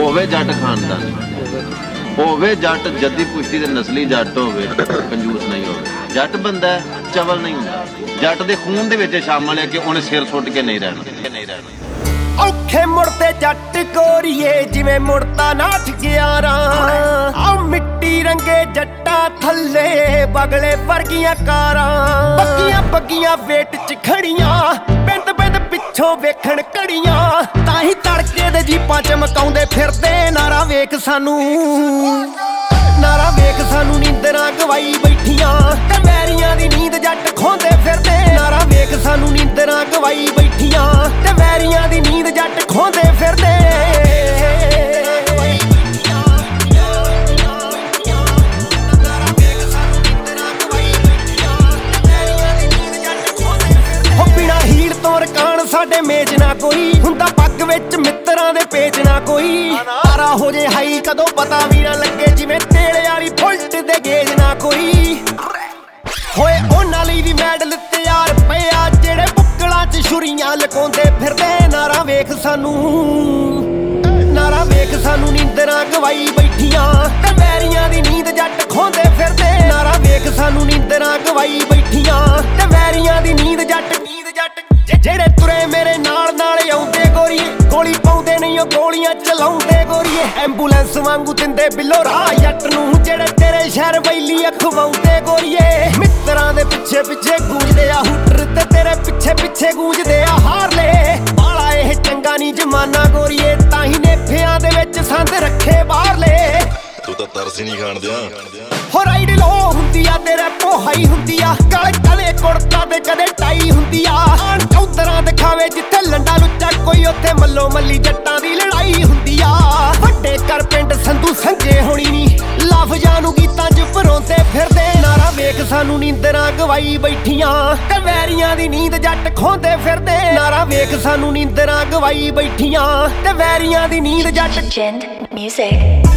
ਹੋਵੇ ਜੱਟ ਖਾਨਦਾਨ, ਹੋਵੇ ਜੱਟ ਜੱਦੀ ਪੁਸ਼ਤੀ ਦੇ ਨਸਲੀ ਜੱਟ ਹੋਵੇ, ਕੰਜੂਸ ਨਹੀਂ ਹੋਵੇ। ਜੱਟ ਬੰਦਾ ਚਵਲ ਨਹੀਂ ਹੁੰਦਾ, ਜੱਟ ਦੇ ਖੂਨ ਦੇ ਵਿੱਚ ਸ਼ਾਮਲ ਹੈ ਕਿ ਉਹਨੇ ਸਿਰ ਸੁੱਟ ਕੇ ਨਹੀਂ ਰਹਿਣਾ। ਔਖੇ ਮੁੜਦੇ ਜੱਟ ਗੋਰੀਏ ਜਿਵੇਂ ਮੁੜਦਾ ਨਾ ਠਗਿਆਰਾਂ, ਆ ਮਿੱਟੀ ਰੰਗੇ ਜੱਟਾਂ ਥੱਲੇ ਬਗਲੇ ਵਰਗੀਆਂ ਕਾਰਾਂ, ਬੱਗੀਆਂ ਬੱਗੀਆਂ ਵੇਟ ਚ ਖੜੀਆਂ, ਬਿੰਦ ਬਿੰਦ ਪਿੱਛੋਂ ਵੇਖਣ ਘੜੀਆਂ, ਤਾਂ ਹੀ ਤੜਕੇ ਦੇ ਜੀਪਾਂ ਚਮਕਾਉਂਦੇ ਫਿਰਦੇ। ਨਾਰਾ ਵੇਖ ਸਾਨੂੰ, ਨਾਰਾ ਵੇਖ ਸਾਨੂੰ, ਨੀਂਦਰਾਂ ਗਵਾਈ ਬੈਠੀਆਂ, ਤੇ ਵੈਰੀਆਂ ਦੀ ਨੀਂਦ ਜੱਟ ਖੋਂਦੇ ਫਿਰਦੇ। ਨਾਰਾ ਵੇਖ ਸਾਨੂੰ, ਨੀਂਦਰਾਂ ਗਵਾਈ ਬੈਠੀਆਂ, ਤੇ ਵੈਰੀਆਂ ਦੀ ਨੀਂਦ ਜੱਟ ਖੋਂਦੇ ਫਿਰਦੇ। ਹੋ ਬਿਨਾਂ ਹੀਲ ਤੋਂ ਰਕਾਨ ਸਾਡੇ ਮੇਜ ਨਾ ਕੋਈ ਹੁੰਦਾ, ਪੱਗ ਵਿੱਚ ਮਿੱਤਰਾਂ ਦੇ ਪੇਜ ਨਾ ਕੋਈ, ਤਾਰਾ ਹੋ ਜੇ ਹਾਈ ਕਦੋਂ ਪਤਾ ਵੀ ਨਾ ਲੱਗੇ, ਜਿਵੇਂ ਤੇਲੇ ਵਾਲੀ ਫੁਲਟ ਦੇ ਗੇਜ ਨਾ ਕੋਈ ਹੋਏ। ਉਹਨਾਂ ਲਈ ਵੀ ਮੈਡਲ ਤਿਆਰ ਪਿਆ, ਜਿਹੜੇ ਬੁੱਕਲਾਂ 'ਚ ਛੁਰੀਆਂ ਲਕਾਉਂਦੇ ਫਿਰਦੇ। ਨਾਰਾ ਵੇਖ ਸਾਨੂੰ, ਨਾਰਾ ਵੇਖ ਸਾਨੂੰ, ਨੀਂਦਰਾਂ ਗਵਾਈ ਬੈਠੀਆਂ, ਤੇ ਵੈਰੀਆਂ ਦੀ ਨੀਂਦ ਜੱਟ ਖੋਂਦੇ ਫਿਰਦੇ। ਨਾਰਾ ਵੇਖ ਸਾਨੂੰ, ਨੀਂਦਰਾਂ ਗਵਾਈ ਬੈਠੀਆਂ, ਤੇ ਵੈਰੀਆਂ ਦੀ ਨੀਂਦ ਜੱਟ ਜਿਹੜੇ ਤੁਰੇ ਮੇਰੇ ਨਾਲ ਨਾਲ ਆਉਂਦੇ ਗੋਰੀਏ, ਗੋਲੀ ਪਾਉਂਦੇ ਨਹੀਂ ਉਹ ਗੋਲੀਆਂ ਚਲਾਉਂਦੇ ਗੋਰੀਏ। ਐਂਬੂਲੈਂਸ ਵਾਂਗੂ ਦਿੰਦੇ ਬਿੱਲੋ ਰਾਹ ਜੱਟ ਨੂੰ, ਜਿਹੜੇ ਤੇਰੇ ਸ਼ਹਿਰ ਵੈਲੀ ਅਖਵਾਉਂਦੇ ਗੋਰੀਏ। ਮਿੱਤਰਾਂ ਦੇ ਪਿੱਛੇ ਪਿੱਛੇ ਗੂੰਜਦੇ ਆ ਹੂਟਰ, ਤੇ ਤੇਰੇ ਪਿੱਛੇ ਪਿੱਛੇ ਗੂੰਜਦੇ ਆ ਹਾਰਲੇ। ਬਾਲਾ ਇਹ ਚੰਗਾ ਨਹੀਂ ਜਮਾਨਾ ਗੋਰੀਏ, ਤਾਂ ਹੀ ਨੇਫਿਆਂ ਦੇ ਵਿੱਚ ਸੰਦ ਰੱਖੇ ਬਾਹਰਲੇ। ਤੂੰ ਤਾਂ ਤਰਸ ਹੀ ਨਹੀਂ ਖਾਣ ਦਿਆਂ। ਹੋ ਰਾਈਡ ਲੋ ਹੁੰਦੀ ਆ ਤੇਰੇ ਪੋਹਾਈ ਹੁੰਦੀ ਆ, ਗਲ ਕਦੇ ਕੁੜਤਾ ਤੇ ਕਦੇ ਟਾਈ ਹੁੰਦੀ ਆ। ਆਣ ਚੌਧਰਾਂ ਦਿਖਾਵੇ ਜਿੱਥੇ ਲੰਡਾ ਲੁੱਚਾ ਕੋਈ, ਉੱਥੇ ਮੱਲੋ ਮੱਲੀ ਜੱਟਾਂ ਦੀ ਲੜਾਈ ਹੁੰਦੀ ਆ। ਵੱਡੇ ਕਰ ਪਿੰਡ ਸੰਧੂ ਸੰਜੇ ਹੋਣੀ ਨੀ, ਲਫ਼ਜ਼ਾਂ ਨੂੰ ਗੀਤਾਂ 'ਚ ਪਰੋਂਦੇ ਫਿਰਦੇ। ਨਾਰਾ ਵੇਖ ਸਾਨੂੰ, ਨੀਂਦਰਾਂ ਗਵਾਈ ਬੈਠੀਆਂ, ਤੇ ਵੈਰੀਆਂ ਦੀ ਨੀਂਦ ਜੱਟ ਖੋਂਦੇ ਫਿਰਦੇ। ਨਾਰਾ ਵੇਖ ਸਾਨੂੰ, ਨੀਂਦਰਾਂ ਗਵਾਈ ਬੈਠੀਆਂ, ਤੇ ਵੈਰੀਆਂ ਦੀ ਨੀਂਦ ਜੱਟ। Gen Music.